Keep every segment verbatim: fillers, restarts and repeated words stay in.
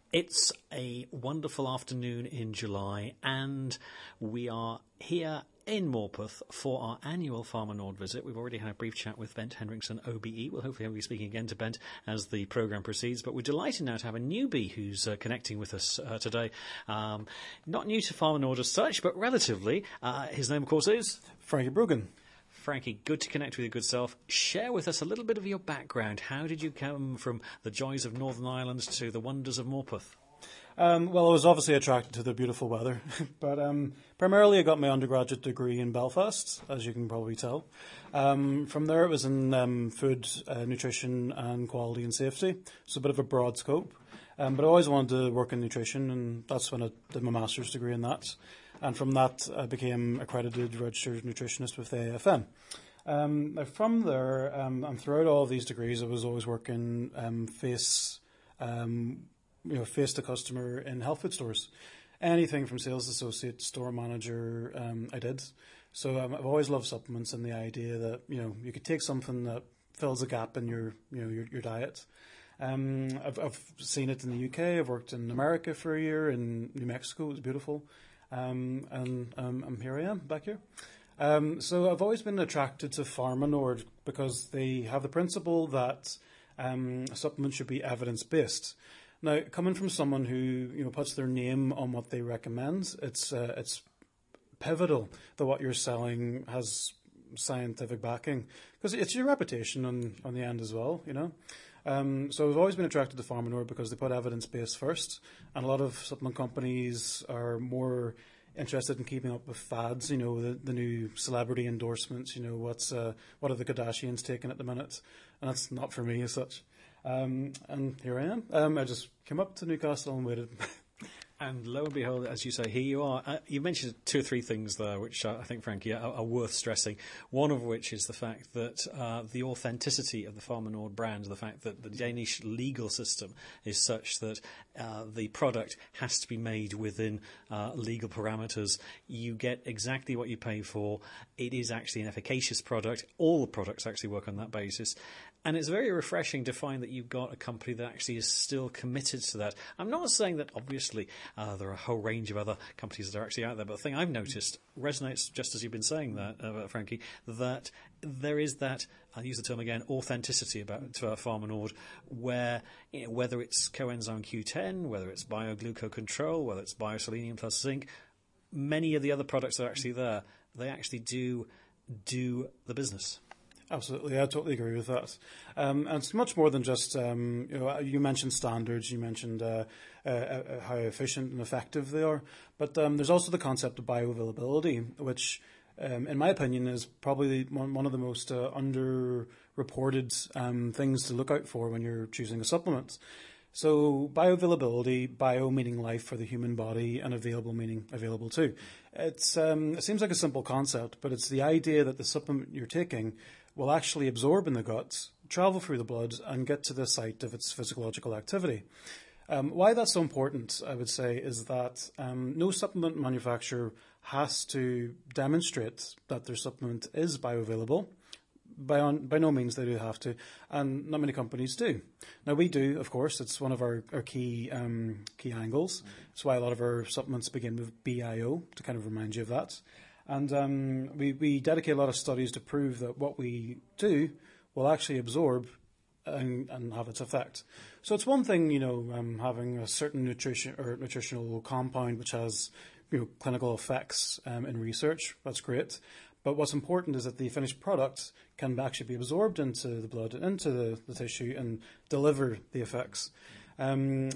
It's a wonderful afternoon in July, and we are here in Morpeth for our annual Farmer Nord visit. We've already had a brief chat with Bent Henriksson, O B E. We'll hopefully be speaking again to Bent as the programme proceeds, but we're delighted now to have a newbie who's uh, connecting with us uh, today. Um, not new to Farmer Nord as such, but relatively. Uh, his name, of course, is... Frankie Brogan. Frankie, good to connect with your good self. Share with us a little bit of your background. How did you come from the joys of Northern Ireland to the wonders of Morpeth? Um, well, I was obviously attracted to the beautiful weather, but um, primarily I got my undergraduate degree in Belfast, as you can probably tell. Um, from there it was in um, food, uh, nutrition and quality and safety, so a bit of a broad scope. Um, but I always wanted to work in nutrition, and that's when I did my master's degree in that. And from that, I became accredited registered nutritionist with A F M. Um, from there, um, and throughout all of these degrees, I was always working um, face, um, you know, face to customer in health food stores. Anything from sales associate, store manager, um, I did. So um, I've always loved supplements and the idea that you know you could take something that fills a gap in your you know your, your diet. Um, I've, I've seen it in the U K. I've worked in America for a year in New Mexico. It was beautiful. Um, and um, and here I am, back here. Um, so I've always been attracted to Farmer Nord because they have the principle that um, supplements should be evidence-based. Now, coming from someone who you know puts their name on what they recommend, it's uh, it's pivotal that what you're selling has scientific backing because it's your reputation on, on the end as well, you know. Um, so I've always been attracted to Farmer Nord because they put evidence-based first, and a lot of supplement companies are more interested in keeping up with fads, you know, the, the new celebrity endorsements, you know, what's uh, what are the Kardashians taking at the minute, and that's not for me as such. Um, and here I am. Um, I just came up to Newcastle and waited. And lo and behold, as you say, here you are. Uh, you mentioned two or three things there, which uh, I think, Frankie, are, are worth stressing. One of which is the fact that uh, the authenticity of the Farmer Nord brand, the fact that the Danish legal system is such that uh, the product has to be made within uh, legal parameters. You get exactly what you pay for. It is actually an efficacious product. All the products actually work on that basis. And it's very refreshing to find that you've got a company that actually is still committed to that. I'm not saying that, obviously, uh, there are a whole range of other companies that are actually out there, but the thing I've noticed resonates, just as you've been saying that, uh, Frankie, that there is that, I'll use the term again, authenticity about to our Farmer Nord, where you know, whether it's coenzyme Q ten, whether it's bioglucocontrol, whether it's bioselenium plus zinc, many of the other products that are actually there, they actually do do the business. Absolutely, I totally agree with that. Um, and it's much more than just, um, you know, you mentioned standards, you mentioned uh, uh, uh, how efficient and effective they are, but um, there's also the concept of bioavailability, which, um, in my opinion, is probably one, one of the most uh, under-reported um, things to look out for when you're choosing a supplement. So bioavailability, bio meaning life for the human body, and available meaning available too. It's um, it seems like a simple concept, but it's the idea that the supplement you're taking will actually absorb in the gut, travel through the blood, and get to the site of its physiological activity. Um, why that's so important, I would say, is that um, no supplement manufacturer has to demonstrate that their supplement is bioavailable. By, on, by no means they do have to, and not many companies do. Now we do, of course. It's one of our, our key um, key angles. That's why a lot of our supplements begin with B I O, to kind of remind you of that. And um, we, we dedicate a lot of studies to prove that what we do will actually absorb and, and have its effect. So it's one thing, you know, um, having a certain nutrition or nutritional compound which has, you know, clinical effects um, in research. That's great. But what's important is that the finished product can actually be absorbed into the blood and into the, the tissue and deliver the effects. Um,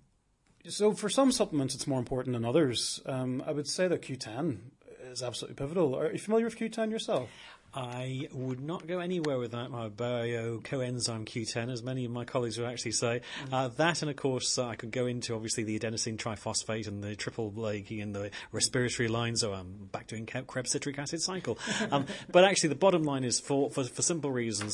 so for some supplements, it's more important than others. Um, I would say that Q ten is absolutely pivotal. Are you familiar with Q ten yourself? I would not go anywhere without my bio coenzyme Q ten, as many of my colleagues would actually say. Mm. Uh, that, and of course, uh, I could go into obviously the adenosine triphosphate and the triple blanking and the respiratory lines. So I'm back doing Krebs citric acid cycle. Um, but actually, the bottom line is for, for for simple reasons.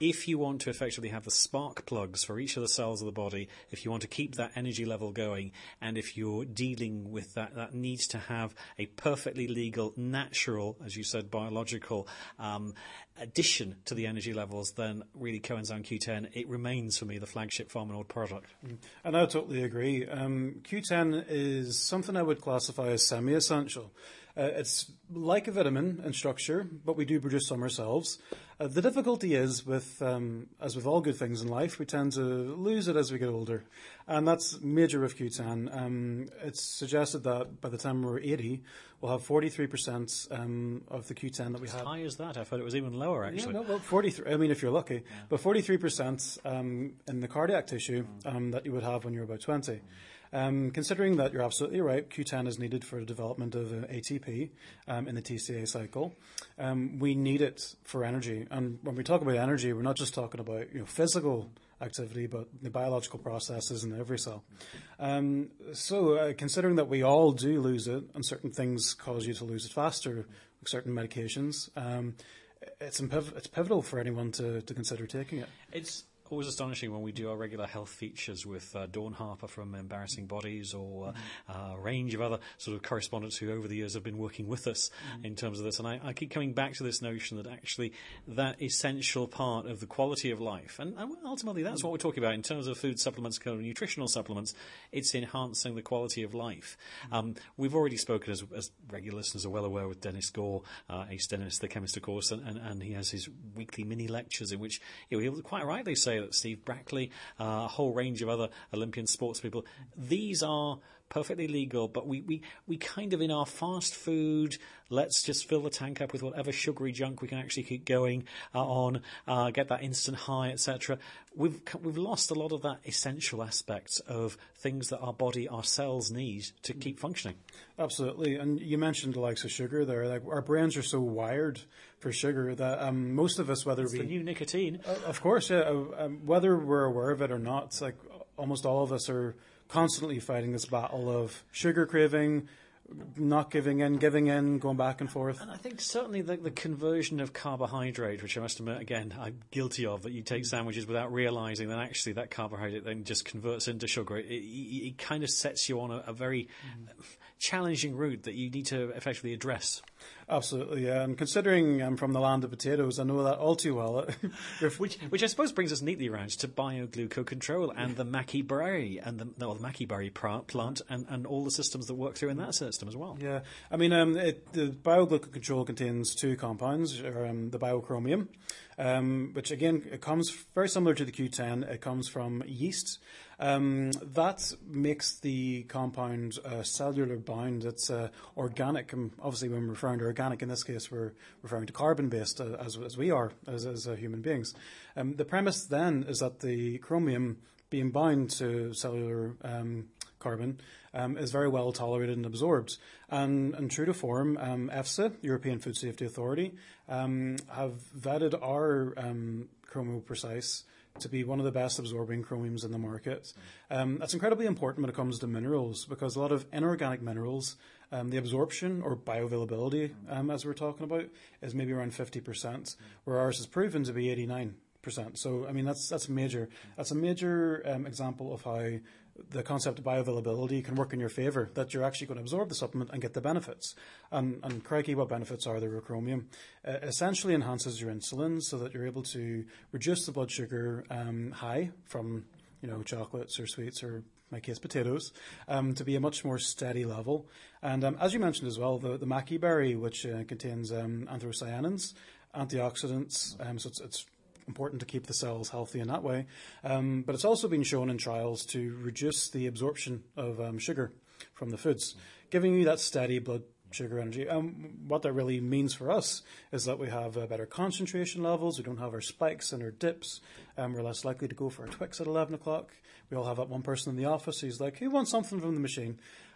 if you want to effectively have the spark plugs for each of the cells of the body, if you want to keep that energy level going, and if you're dealing with that, that needs to have a perfectly legal, natural, as you said, biological um, addition to the energy levels, then really Coenzyme Q ten, it remains for me the flagship Pharmanord product. And I totally agree. Um, Q ten is something I would classify as semi-essential. Uh, it's like a vitamin in structure, but we do produce some ourselves. Uh, the difficulty is, with um, as with all good things in life, we tend to lose it as we get older. And that's major with Q ten. Um, it's suggested that by the time we're eighty, we'll have forty-three percent um, of the Q ten that we as have. As high as that? I thought it was even lower, actually. Yeah, no, well, forty-three, I mean, if you're lucky. Yeah. But forty-three percent um, in the cardiac tissue um, that you would have when you're about twenty. Um, considering that you're absolutely right, Q ten is needed for the development of uh, A T P um, in the T C A cycle. Um, we need it for energy. And when we talk about energy, we're not just talking about you know physical activity, but the biological processes in every cell. Um, so uh, considering that we all do lose it, and certain things cause you to lose it faster, like certain medications, um, it's, impiv- it's pivotal for anyone to, to consider taking it. It's always astonishing when we do our regular health features with uh, Dawn Harper from Embarrassing Bodies, or uh, mm-hmm. a range of other sort of correspondents who over the years have been working with us mm-hmm. in terms of this. And I, I keep coming back to this notion that actually that essential part of the quality of life, and, and ultimately that's mm-hmm. what we're talking about in terms of food supplements, kind of nutritional supplements, it's enhancing the quality of life. Mm-hmm. Um, we've already spoken, as, as regular listeners are well aware, with Dennis Gore, uh, Ace Dennis, the chemist, of course, and, and, and he has his weekly mini lectures in which you know, he'll quite rightly say that Steve Brackley, uh, a whole range of other Olympian sports people, these are perfectly legal, but we, we, we kind of, in our fast food, let's just fill the tank up with whatever sugary junk we can actually keep going uh, on, uh, get that instant high, et cetera. We've we've lost a lot of that essential aspect of things that our body, our cells need to keep functioning. Absolutely, and you mentioned the likes of sugar there. Like our brains are so wired for sugar that um, most of us, whether it's we the new nicotine, uh, of course, yeah, uh, um, whether we're aware of it or not, like almost all of us are constantly fighting this battle of sugar craving, not giving in, giving in, going back and forth. And I think certainly the, the conversion of carbohydrate, which I must admit, again, I'm guilty of, that you take sandwiches without realising that actually that carbohydrate then just converts into sugar. It, it, it kind of sets you on a, a very mm. challenging route that you need to effectively address. Absolutely, yeah. And considering I'm from the land of potatoes, I know that all too well. which, which I suppose brings us neatly around to bioglucocontrol and the Mackey berry and the, no, the Mackey berry plant and, and all the systems that work through in that system as well. Yeah, I mean, um, it, the bioglucocontrol contains two compounds, or, um, the biochromium, um, which again, it comes very similar to the Q ten. It comes from yeast. Um, that makes the compound uh, cellular bound. It's uh, organic. And obviously, when we're referring to organic, in this case, we're referring to carbon-based, uh, as, as we are as, as uh, human beings. Um, the premise then is that the chromium being bound to cellular um, carbon um, is very well tolerated and absorbed. And, and true to form, um, EFSA, European Food Safety Authority, um, have vetted our um, ChromoPrecise to be one of the best absorbing chromiums in the market. Um, that's incredibly important when it comes to minerals, because a lot of inorganic minerals, um, the absorption or bioavailability, um, as we're talking about, is maybe around fifty percent, where ours is proven to be eighty-nine percent. So, I mean, that's that's major. That's a major um, example of how the concept of bioavailability can work in your favour, that you're actually going to absorb the supplement and get the benefits. And, and crikey, what benefits are there with chromium? Uh, essentially enhances your insulin so that you're able to reduce the blood sugar um, high from, you know, chocolates or sweets or, in my case, potatoes, um, to be a much more steady level. And um, as you mentioned as well, the, the Mackey berry, which uh, contains um, anthocyanins, antioxidants, um, so it's, it's important to keep the cells healthy in that way. Um, but it's also been shown in trials to reduce the absorption of um, sugar from the foods, giving you that steady blood sugar energy. Um, what that really means for us is that we have uh, better concentration levels. We don't have our spikes and our dips. Um, we're less likely to go for a Twix at eleven o'clock. We all have that one person in the office who's like, who wants something from the machine?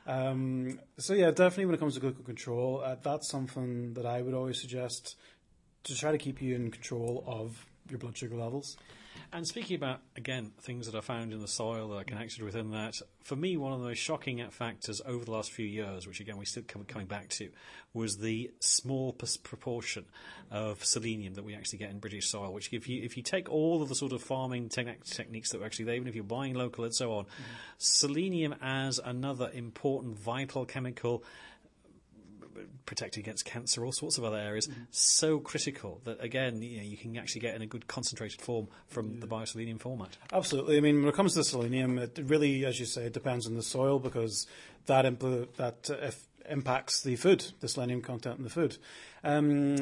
Um, so yeah, definitely when it comes to glucose control, uh, that's something that I would always suggest to try to keep you in control of your blood sugar levels. And speaking about, again, things that are found in the soil that are connected within that, for me, one of the most shocking factors over the last few years, which again we still come, coming back to, was the small p- proportion of selenium that we actually get in British soil, which if you if you take all of the sort of farming te- techniques that were actually there, even if you're buying local and so on, mm. selenium as another important vital chemical protected against cancer, all sorts of other areas, mm-hmm. so critical that, again, you know, you can actually get in a good concentrated form from yeah. the bioselenium format. Absolutely. I mean, when it comes to selenium, it really, as you say, it depends on the soil because that impl- that uh, if impacts the food, the selenium content in the food. Um,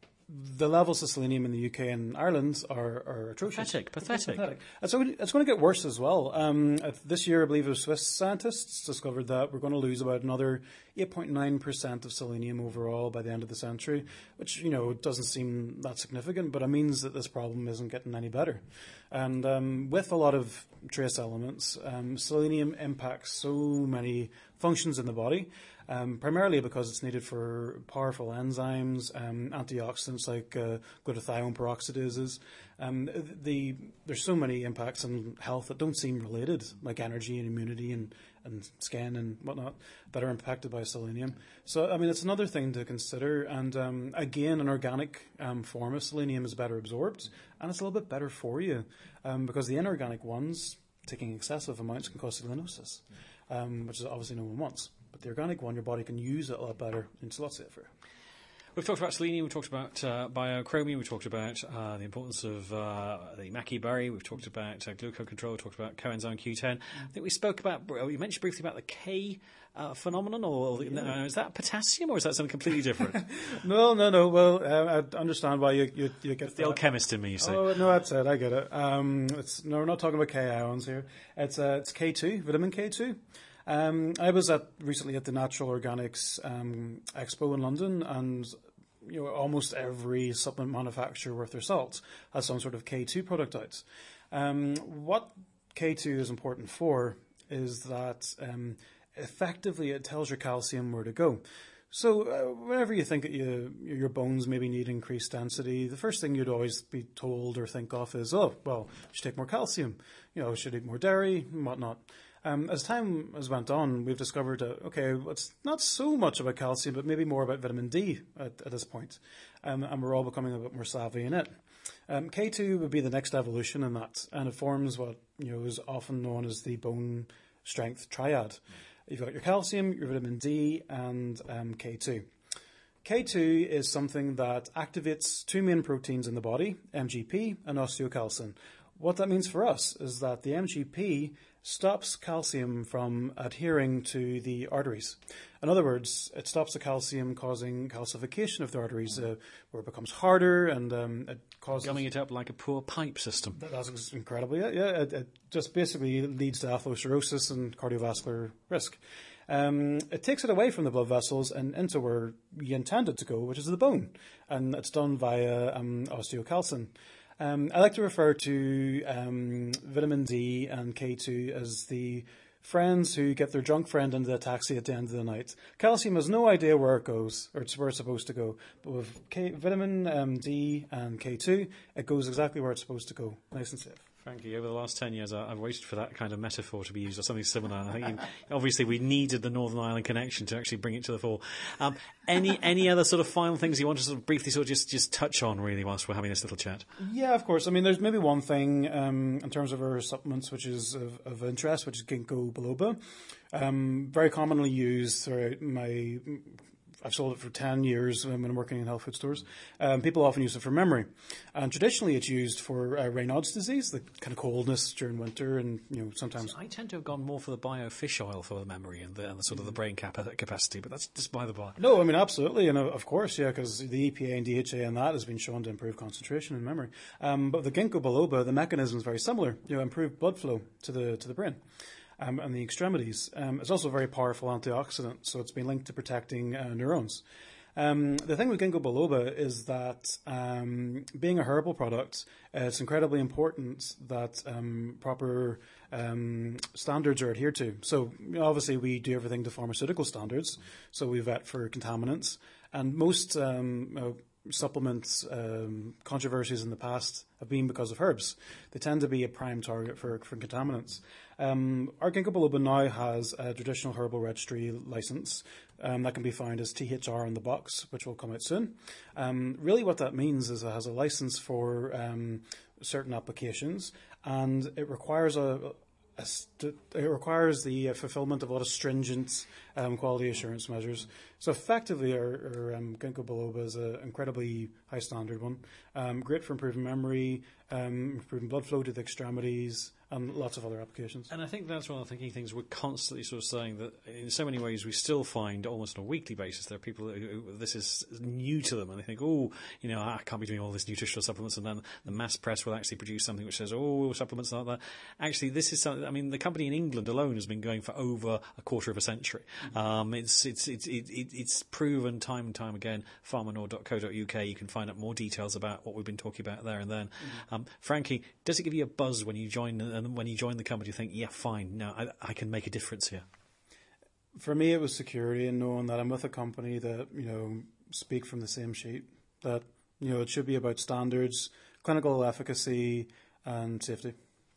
the levels of selenium in the U K and Ireland are, are atrocious. Pathetic, pathetic. pathetic. And so it's going to get worse as well. Um, this year, I believe it was Swiss scientists discovered that we're going to lose about another eight point nine percent of selenium overall by the end of the century, which, you know, doesn't seem that significant, but it means that this problem isn't getting any better. And um, with a lot of trace elements, um, selenium impacts so many functions in the body. Um, primarily because it's needed for powerful enzymes, um, antioxidants like uh, glutathione peroxidases. Um, the, there's so many impacts on health that don't seem related, like energy and immunity and, and skin and whatnot, that are impacted by selenium. So, I mean, it's another thing to consider. And um, again, an organic um, form of selenium is better absorbed, and it's a little bit better for you um, because the inorganic ones, taking excessive amounts, can cause selenosis, um, which is obviously no one wants. But the organic one, your body can use it a lot better, and it's a lot safer. We've talked about selenium, we've talked about uh, biochromium, we've talked about uh, the importance of uh, the maqui berry, we've talked about uh, glucose control, we've talked about coenzyme Q ten. I think we spoke about, you mentioned briefly about the K uh, phenomenon, or yeah. no, is that potassium, or is that something completely different? no, no, no. Well, uh, I understand why you, you, you get it's the old chemist in me, you say. Oh, no, that's it, I get it. Um, it's, no, we're not talking about K ions here. It's, uh, it's K two, vitamin K two. Um, I was at recently at the Natural Organics um, Expo in London, and you know almost every supplement manufacturer worth their salt has some sort of K two product out. Um, what K two is important for is that um, effectively it tells your calcium where to go. So uh, whenever you think that you, your bones maybe need increased density, the first thing you'd always be told or think of is, oh, well, you should take more calcium, you know, you should eat more dairy and whatnot. Um, as time has went on, we've discovered, uh, okay, it's not so much about calcium, but maybe more about vitamin D at, at this point. Um, and we're all becoming a bit more savvy in it. Um, K two would be the next evolution in that, and it forms what you know is often known as the bone strength triad. You've got your calcium, your vitamin D, and um, K two. K two is something that activates two main proteins in the body, M G P and osteocalcin. What that means for us is that the M G P stops calcium from adhering to the arteries. In other words, it stops the calcium causing calcification of the arteries, uh, where it becomes harder and um, it causes... Gumming it up like a poor pipe system. That's incredibly it, yeah. It, it just basically leads to atherosclerosis and cardiovascular risk. Um, it takes it away from the blood vessels and into where you intend it to go, which is the bone. And it's done via um, osteocalcin. Um, I like to refer to um, vitamin D and K two as the friends who get their drunk friend into the taxi at the end of the night. Calcium has no idea where it goes, or it's where it's supposed to go. But with K, vitamin um, D and K two, it goes exactly where it's supposed to go, nice and safe. Frankie, over the last ten years, I've waited for that kind of metaphor to be used, or something similar. I think you, obviously we needed the Northern Ireland connection to actually bring it to the fore. Um, any any other sort of final things you want to sort of briefly sort of just, just touch on, really, whilst we're having this little chat? Yeah, of course. I mean, there's maybe one thing um, in terms of our supplements which is of, of interest, which is ginkgo biloba. Um, very commonly used throughout my... I've sold it for ten years when I'm working in health food stores. Um, people often use it for memory. And traditionally it's used for uh, Raynaud's disease, the kind of coldness during winter and, you know, sometimes... So I tend to have gone more for the bio-fish oil for the memory and the, and the sort of the brain cap- capacity, but that's just by the by. No, I mean, absolutely. And uh, of course, yeah, because the E P A and D H A and that has been shown to improve concentration and memory. Um, but the ginkgo biloba, the mechanism is very similar. You know, improve blood flow to the to the brain. Um, and the extremities. Um, it's also a very powerful antioxidant, so it's been linked to protecting uh, neurons. Um, the thing with ginkgo biloba is that um, being a herbal product, uh, it's incredibly important that um, proper um, standards are adhered to. So you know, obviously we do everything to pharmaceutical standards, so we vet for contaminants. And most um, uh, supplement um, controversies in the past have been because of herbs. They tend to be a prime target for, for contaminants. Um, our ginkgo biloba now has a traditional herbal registry license um, that can be found as T H R on the box, which will come out soon. Um, really what that means is it has a license for um, certain applications, and it requires a, a st- it requires the uh, fulfillment of a lot of stringent um, quality assurance measures. So effectively, our, our um, ginkgo biloba is an incredibly high standard one. Um, great for improving memory, um, improving blood flow to the extremities, and lots of other applications. And I think that's one of the key things we're constantly sort of saying, that in so many ways we still find almost on a weekly basis there are people who, who this is new to them and they think, oh, you know, I can't be doing all this nutritional supplements, and then the mass press will actually produce something which says, oh, supplements like that. Actually, this is something, I mean, the company in England alone has been going for over a quarter of a century. Mm-hmm. Um, it's, it's, it's, it, it, it's proven time and time again. Pharmanord dot co dot U K, you can find out more details about what we've been talking about there and then. Mm-hmm. Um, Frankie, does it give you a buzz when you join and when you join the company, you think, yeah, fine, now I, I can make a difference here? For me, it was security and knowing that I'm with a company that, you know, speak from the same sheet, that, you know, it should be about standards, clinical efficacy and safety.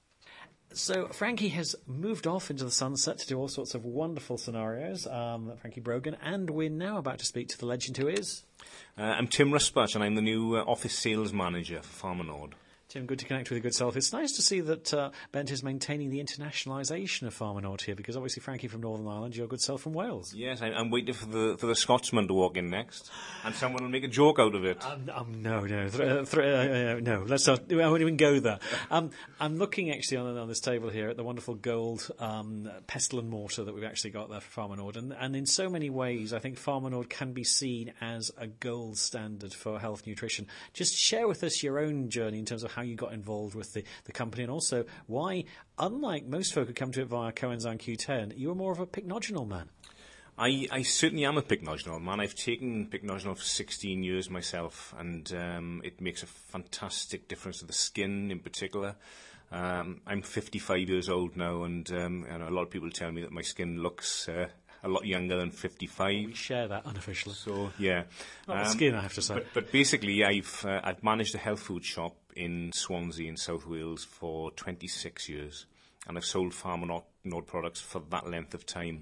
So Frankie has moved off into the sunset to do all sorts of wonderful scenarios, um, Frankie Brogan, and we're now about to speak to the legend who is... Uh, I'm Tim Rusbach, and I'm the new uh, office sales manager for Pharmanord. Tim, good to connect with your good self. It's nice to see that uh, Bent is maintaining the internationalisation of Pharmanord here, because obviously Frankie from Northern Ireland, your good self from Wales. Yes, I, I'm waiting for the for the Scotsman to walk in next, and someone will make a joke out of it. Um, um, no, no, th- uh, th- uh, no. Let's not. I won't even go there. Um, I'm looking actually on, on this table here at the wonderful gold um, pestle and mortar that we've actually got there for Pharmanord, and, and in so many ways, I think Pharmanord can be seen as a gold standard for health nutrition. Just share with us your own journey in terms of how you got involved with the, the company, and also why, unlike most folk who come to it via coenzyme Q ten, you were more of a pycnogenol man. I, I certainly am a pycnogenol man. I've taken pycnogenol for sixteen years myself, and um, it makes a fantastic difference to the skin in particular. Um, I'm fifty-five years old now, and, um, and a lot of people tell me that my skin looks uh, a lot younger than fifty-five. We share that unofficially. So, yeah. Not um, the skin, I have to say. But, but basically, I've uh, I've managed a health food shop in Swansea in South Wales for twenty-six years, and I've sold Pharmanord products for that length of time.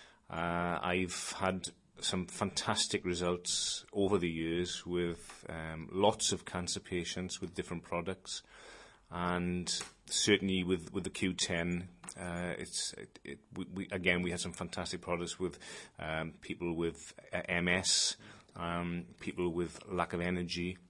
Uh, I've had some fantastic results over the years with um, lots of cancer patients with different products, and certainly with, with the Q ten, uh, it's it, it, we, we, again we had some fantastic products with um, people with uh, M S, um, people with lack of energy.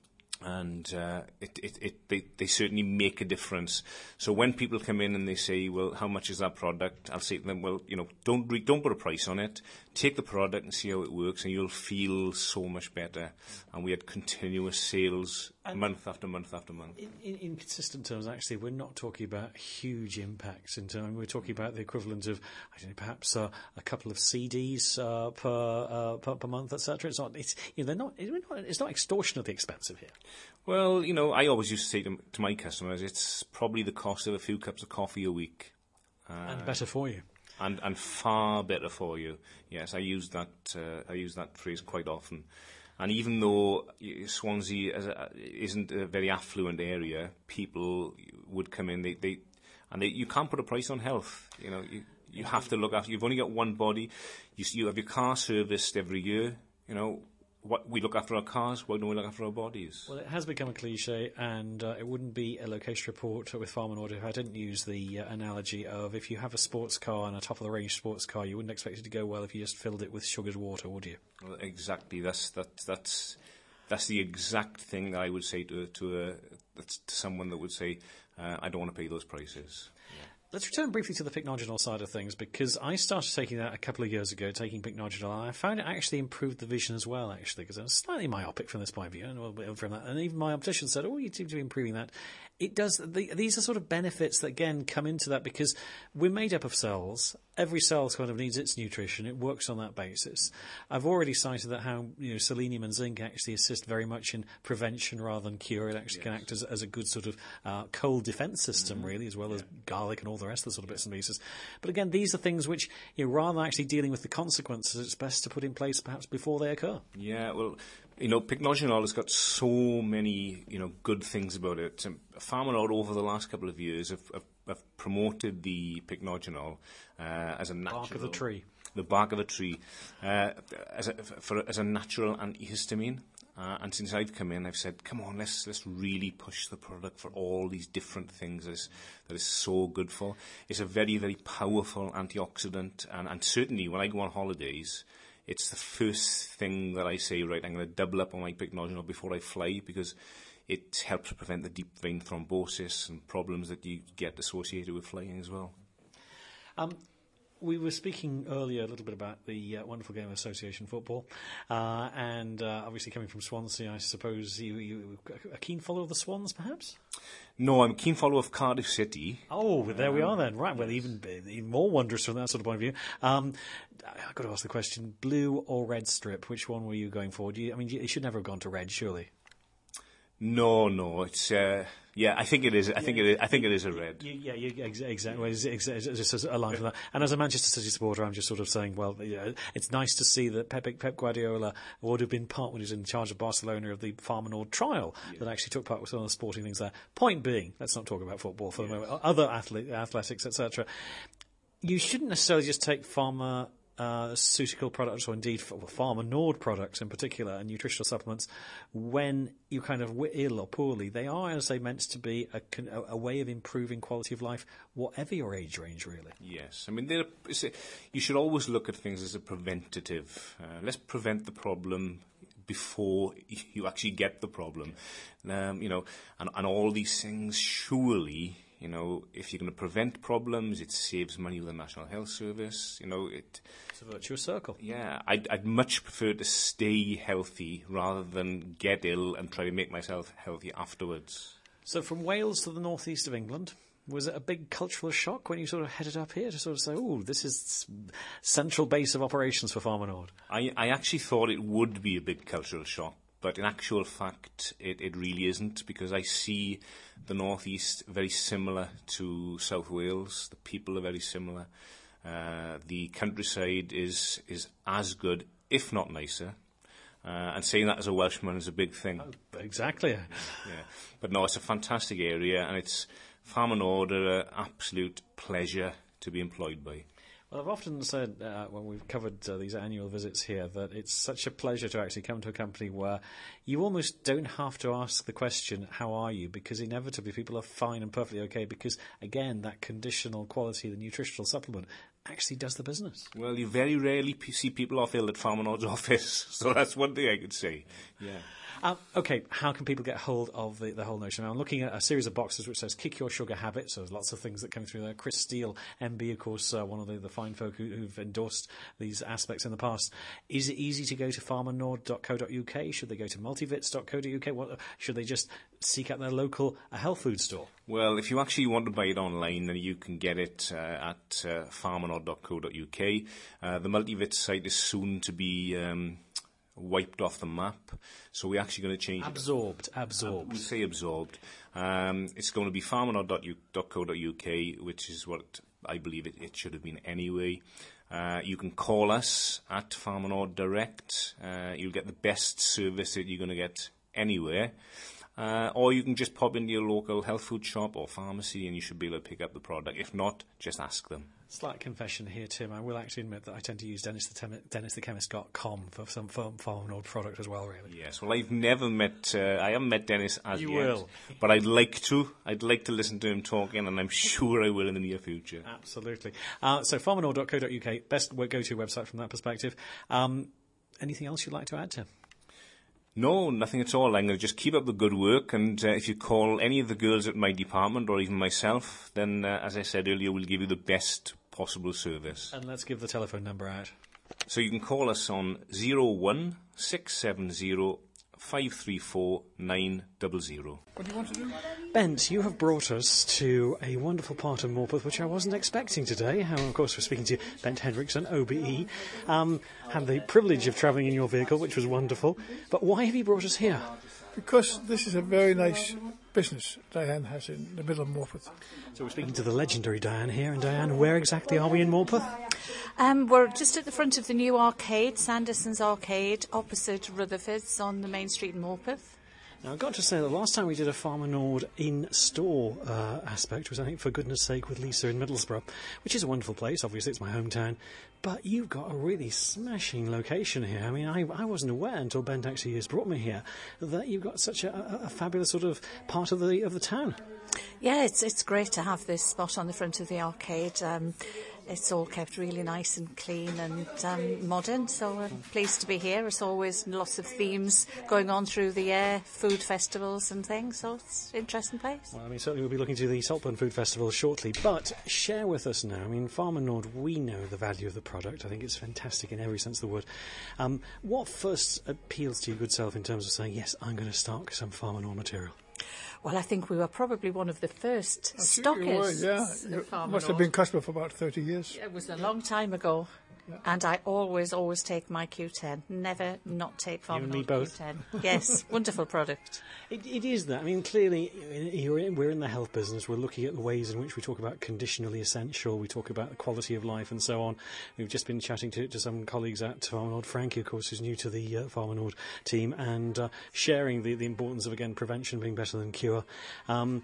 And uh, it, it, it, they, they certainly make a difference. So when people come in and they say, well, how much is that product? I'll say to them, well, you know, don't re- don't put a price on it. Take the product and see how it works, and you'll feel so much better. And we had continuous sales and month after month after month. In, in, in consistent terms, actually, we're not talking about huge impacts in terms. We're talking about the equivalent of, I don't know, perhaps uh, a couple of C Ds uh, per, uh, per per month, et cetera. It's not. It's you know, they're not. It's not extortionately expensive here. Well, you know, I always used to say to, to my customers, it's probably the cost of a few cups of coffee a week. Uh, and better for you. And and far better for you. Yes, I use that. Uh, I use that phrase quite often. And even though Swansea isn't a very affluent area, people would come in. They, they and they, you can't put a price on health. You know, you, you have to look after. You've only got one body. You, you have your car serviced every year. You know. What, we look after our cars, why don't we look after our bodies? Well, it has become a cliche, and uh, it wouldn't be a location report with Pharmanord if I didn't use the uh, analogy of if you have a sports car and a top-of-the-range sports car, you wouldn't expect it to go well if you just filled it with sugared water, would you? Well, exactly. That's that, that's that's the exact thing that I would say to to, a, to someone that would say, uh, I don't want to pay those prices. Yeah. Let's return briefly to the pycnogenol side of things, because I started taking that a couple of years ago, taking pycnogenol, and I found it actually improved the vision as well, actually, because I was slightly myopic from this point of view, and, a little bit from that, and even my optician said, oh, you seem to be improving that. It does. The, these are sort of benefits that, again, come into that, because we're made up of cells. Every cell kind of needs its nutrition. It works on that basis. I've already cited that how you know selenium and zinc actually assist very much in prevention rather than cure. It actually yes. can act as, as a good sort of uh, cold defence system, mm-hmm. really, as well yeah. as garlic and all the rest of the sort of bits and pieces. But again, these are things which, you know, rather than actually dealing with the consequences, it's best to put in place perhaps before they occur. Yeah, well, you know, Picnogenol has got so many, you know, good things about it. Um, Farmanod over the last couple of years have, have, have promoted the Picnogenol uh, as a natural... Bark of the tree. The bark of a tree uh, as, a, for, as a natural antihistamine. Uh, and since I've come in, I've said, come on, let's let's really push the product for all these different things that is, that is so good for. It's a very, very powerful antioxidant. And, and certainly when I go on holidays, it's the first thing that I say, right, I'm going to double up on my Picnogenol before I fly, because it helps prevent the deep vein thrombosis and problems that you get associated with flying as well. Um, we were speaking earlier a little bit about the uh, wonderful game of association football, uh, and uh, obviously coming from Swansea, I suppose you, you a keen follower of the Swans, perhaps? No, I'm a keen follower of Cardiff City. Oh, there um, we are then. Right, well, even even more wondrous from that sort of point of view. Um, I've got to ask the question, blue or red strip, which one were you going for? Do you, I mean, you should never have gone to red, surely? No, no, it's uh, yeah. I think it is. I yeah, think it is. I think it is a red. You, yeah, you, exactly. Just a line from that. And as a Manchester City supporter, I'm just sort of saying, well, you know, it's nice to see that Pep, Pep Guardiola would have been part when he was in charge of Barcelona of the Farmanod trial yeah. that actually took part with some of the sporting things there. Point being, let's not talk about football for yeah. the moment. Other athlete, athletics, et cetera. You shouldn't necessarily just take Pharma. Uh, pharmaceutical products, or indeed Farmanod products in particular, and nutritional supplements, when you're kind of ill or poorly. They are, as they meant to be, a, a way of improving quality of life, whatever your age range, really. Yes, I mean, they're, you should always look at things as a preventative. Uh, let's prevent the problem before you actually get the problem. Um, you know, and, and all these things, surely... You know, if you're going to prevent problems, it saves money with the National Health Service. You know, it. It's a virtuous circle. Yeah, I'd, I'd much prefer to stay healthy rather than get ill and try to make myself healthy afterwards. So, from Wales to the northeast of England, was it a big cultural shock when you sort of headed up here to sort of say, "Oh, this is central base of operations for Farmanod"? I, I actually thought it would be a big cultural shock. But in actual fact, it, it really isn't, because I see the North East very similar to South Wales. The people are very similar. Uh, the countryside is is as good, if not nicer. Uh, and saying that as a Welshman is a big thing. Oh, exactly. Yeah, yeah. But no, it's a fantastic area, and it's Farmanod are an absolute pleasure to be employed by. Well, I've often said uh, when we've covered uh, these annual visits here that it's such a pleasure to actually come to a company where you almost don't have to ask the question, how are you? Because inevitably people are fine and perfectly okay because, again, that conditional quality, the nutritional supplement, actually does the business. Well, you very rarely p- see people off ill at Farmanod's office, so that's one thing I could say. Yeah. Um, okay, how can people get hold of the, the whole notion? Now, I'm looking at a series of boxes which says Kick Your Sugar Habit, so there's lots of things that come through there. Chris Steele, M B, of course, uh, one of the, the fine folk who, who've endorsed these aspects in the past. Is it easy to go to farmanod dot co dot uk? Should they go to multivits dot co dot uk? What, should they just seek out their local uh, health food store? Well, if you actually want to buy it online, then you can get it uh, at uh, farmanod dot co dot uk. Uh, the Multivits site is soon to be... Um, wiped off the map, so we're actually going to change absorbed, it. Absorbed, absorbed. Uh, we say absorbed. Um, it's going to be farmanod dot co dot uk, which is what I believe it, it should have been anyway. Uh, you can call us at Farmanod Direct. Uh, you'll get the best service that you're going to get anywhere. Uh, or you can just pop into your local health food shop or pharmacy and you should be able to pick up the product. If not, just ask them. Slight confession here, Tim. I will actually admit that I tend to use Dennis the, Tem- Dennis the Chemist dot com for some Farmanod product as well, really. Yes, well, I've never met, uh, I haven't met Dennis as you yet. You will. But I'd like to. I'd like to listen to him talking, and I'm sure I will in the near future. Absolutely. Uh, so farmanod dot co dot uk, best go-to website from that perspective. Um, anything else you'd like to add, Tim? No, nothing at all. I'm going to just keep up the good work, and uh, if you call any of the girls at my department or even myself, then, uh, as I said earlier, we'll give you the best possible service. And let's give the telephone number out. So you can call us on zero one six seven zero five three four nine zero zero. What do you want to do? Bent, you have brought us to a wonderful part of Morpeth which I wasn't expecting today. How, of course, we're speaking to Bent Hendrickson, O B E. Um, had the privilege of travelling in your vehicle, which was wonderful. But why have you brought us here? Because this is a very nice business Diane has in the middle of Morpeth. So we're speaking to the legendary Diane here. And Diane, where exactly are we in Morpeth? Um, we're just at the front of the new arcade, Sanderson's Arcade, opposite Rutherford's on the main street in Morpeth. Now, I've got to say, the last time we did a Farmer Nord in-store uh, aspect was, I think, For Goodness Sake, with Lisa in Middlesbrough, which is a wonderful place. Obviously, it's my hometown. But you've got a really smashing location here. I mean, I, I wasn't aware until Ben actually has brought me here that you've got such a, a, a fabulous sort of part of the of the town. Yeah, it's it's great to have this spot on the front of the arcade. Um, it's all kept really nice and clean and um, modern, so we're pleased to be here. It's always lots of themes going on through the year, food festivals and things, so it's an interesting place. Well, I mean, certainly we'll be looking to the Saltburn Food Festival shortly, but share with us now. I mean, Farmer Nord, we know the value of the product. I think it's fantastic in every sense of the word. Um, what first appeals to your good self in terms of saying, yes, I'm going to stock some Farmer Nord material? Well, I think we were probably one of the first Actually, you were, stockists. yeah. You of Farmer must have Nord. been customer for about thirty years. It was a long time ago. Yeah. And I always, always take my Q ten. Never not take Farmer You and me Nord both. Q ten. Yes, wonderful product. It, it is that. I mean, clearly, you're in, we're in the health business. We're looking at the ways in which we talk about conditionally essential. We talk about the quality of life and so on. We've just been chatting to, to some colleagues at Farmer Nord. Frankie, of course, who's new to the uh, Farmer Nord team, and uh, sharing the, the importance of, again, prevention being better than cure. Um,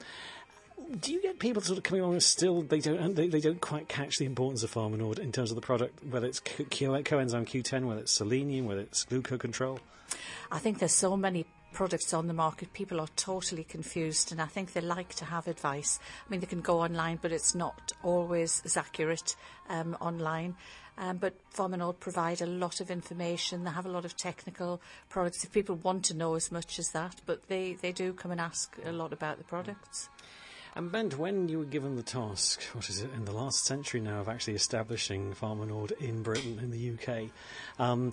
Do you get people sort of coming on and still they don't they, they don't quite catch the importance of Farmer Nord in terms of the product, whether it's co- co- coenzyme Q ten, whether it's selenium, whether it's glucocontrol? I think there's so many products on the market, people are totally confused, and I think they like to have advice. I mean, they can go online, but it's not always as accurate um, online. Um, but Farmer Nord provide a lot of information. They have a lot of technical products if people want to know as much as that, but they, they do come and ask a lot about the products. And Ben, when you were given the task, what is it, in the last century now, of actually establishing Farmer Nord in Britain, in the U K, um,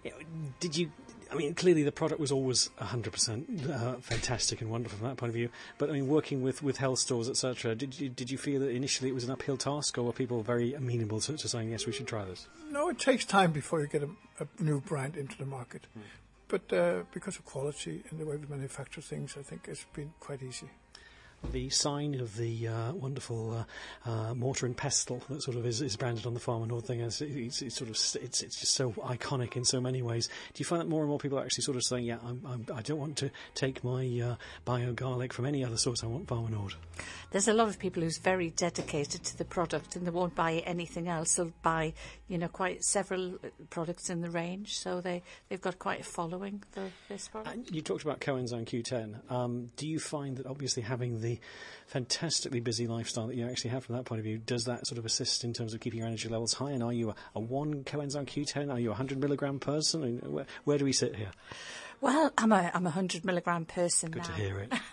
did you, I mean, clearly the product was always one hundred percent uh, fantastic and wonderful from that point of view, but I mean, working with, with health stores, et cetera, did you, did you feel that initially it was an uphill task, or were people very amenable to, to saying, yes, we should try this? No, it takes time before you get a, a new brand into the market. Mm. But uh, because of quality and the way we manufacture things, I think it's been quite easy. The sign of the uh, wonderful uh, uh, mortar and pestle that sort of is, is branded on the Farmer Nord thing, it's, it's, it's sort of it's it's just so iconic in so many ways. Do you find that more and more people are actually sort of saying, yeah, I'm, I'm, I don't want to take my uh, bio garlic from any other source, I want Farmer Nord? There's a lot of people who's very dedicated to the product and they won't buy anything else. They'll buy, you know, quite several products in the range, so they, they've got quite a following for this product. And you talked about coenzyme Q ten. Um, do you find that obviously having the fantastically busy lifestyle that you actually have from that point of view, does that sort of assist in terms of keeping your energy levels high? And are you a, a one coenzyme Q ten? Are you a one hundred milligram person? I mean, where, where do we sit here? Well, I'm a I'm a hundred milligram person Good now. to hear it.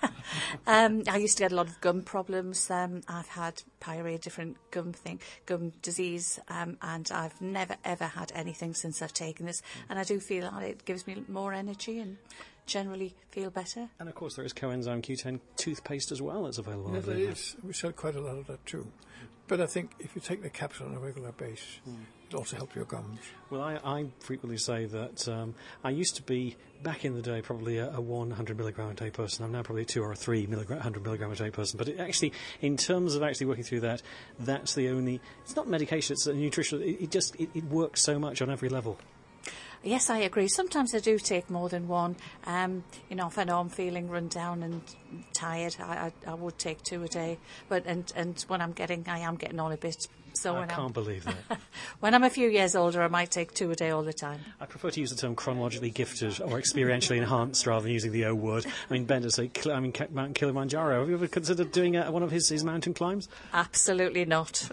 um, I used to get a lot of gum problems. Um, I've had pyorrhea, different gum thing, gum disease, um, and I've never ever had anything since I've taken this. And I do feel that it gives me more energy and generally feel better. And of course, there is coenzyme Q ten toothpaste as well that's available. Yes, there is. We sell quite a lot of that too. But I think if you take the capsule on a regular basis, mm. it'll also help your gums. Well, I, I frequently say that um, I used to be, back in the day, probably a, a one hundred milligram a day person. I'm now probably a two or a three milligram, one hundred milligram a day person. But it actually, in terms of actually working through that, that's the only, it's not medication, it's a nutritional, it, it just, it, it works so much on every level. Yes, I agree. Sometimes I do take more than one. Um, you know, if I know I'm feeling run down and tired, I, I, I would take two a day. But and, and when I'm getting, I am getting on a bit. So I when can't I'm, believe that. When I'm a few years older, I might take two a day all the time. I prefer to use the term chronologically gifted or experientially enhanced rather than using the O word. I mean, Ben does say, I mean, Mount Kilimanjaro. Have you ever considered doing a, one of his, his mountain climbs? Absolutely not.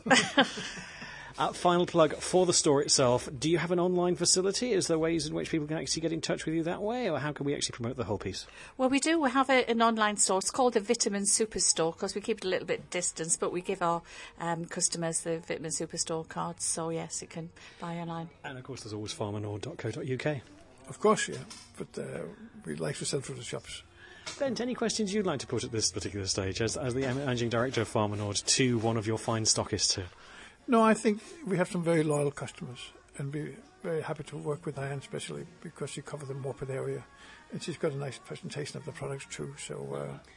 Uh, final plug for the store itself. Do you have an online facility? Is there ways in which people can actually get in touch with you that way, or how can we actually promote the whole piece? Well, we do. We have a, an online store. It's called the Vitamin Superstore because we keep it a little bit distance, but we give our um, customers the Vitamin Superstore cards. So, yes, you can buy online. And, of course, there's always farmer nord dot co dot U K. Of course, yeah. But uh, we like to sell through the shops. Ben, any questions you'd like to put at this particular stage as, as the managing director of Farmer Nord to one of your fine stockists here? No, I think we have some very loyal customers, and we're very happy to work with Diane, especially because she covers the Morpeth area, and she's got a nice presentation of the products too. So uh,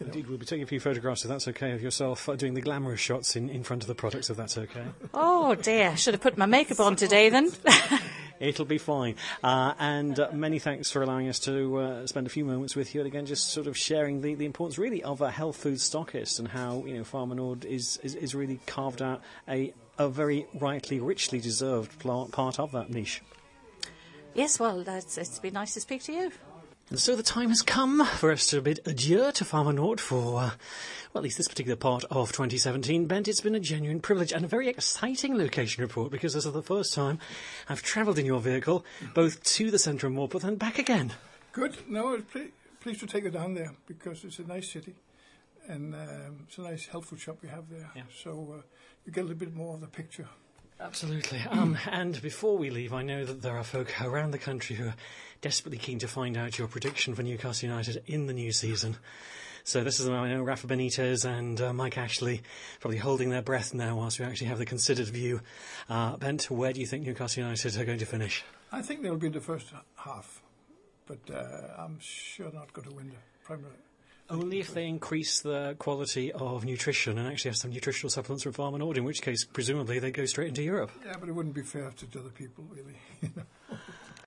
You know. Indeed, we'll be taking a few photographs, if that's okay, of yourself uh, doing the glamorous shots in, in front of the products, if that's okay. Oh dear, should have put my makeup on today then. It'll be fine. Uh, and uh, many thanks for allowing us to uh, spend a few moments with you, and again, just sort of sharing the, the importance, really, of a health food stockist and how, you know, Farmer Nord is, is, is really carved out a, a very rightly, richly deserved part of that niche. Yes, well, that's, it's been nice to speak to you. And so the time has come for us to bid adieu to Farmer Nord for, uh, well, at least this particular part of twenty seventeen. Bent, it's been a genuine privilege and a very exciting location report, because this is the first time I've travelled in your vehicle, both to the centre of Morpeth and back again. Good. No, I'm ple- pleased to take it down there, because it's a nice city, and um, it's a nice health food shop we have there. Yeah. So uh, you get a little bit more of the picture. Absolutely. Um, and before we leave, I know that there are folk around the country who are desperately keen to find out your prediction for Newcastle United in the new season. So this is, I know, Rafa Benitez and uh, Mike Ashley probably holding their breath now whilst we actually have the considered view. Uh, Bent, where do you think Newcastle United are going to finish? I think they'll be in the first half, but uh, I'm sure not going to win the Premier League. Only if they increase the quality of nutrition and actually have some nutritional supplements from Farmer Nord, in which case, presumably, they go straight into Europe. Yeah, but it wouldn't be fair to the other people, really.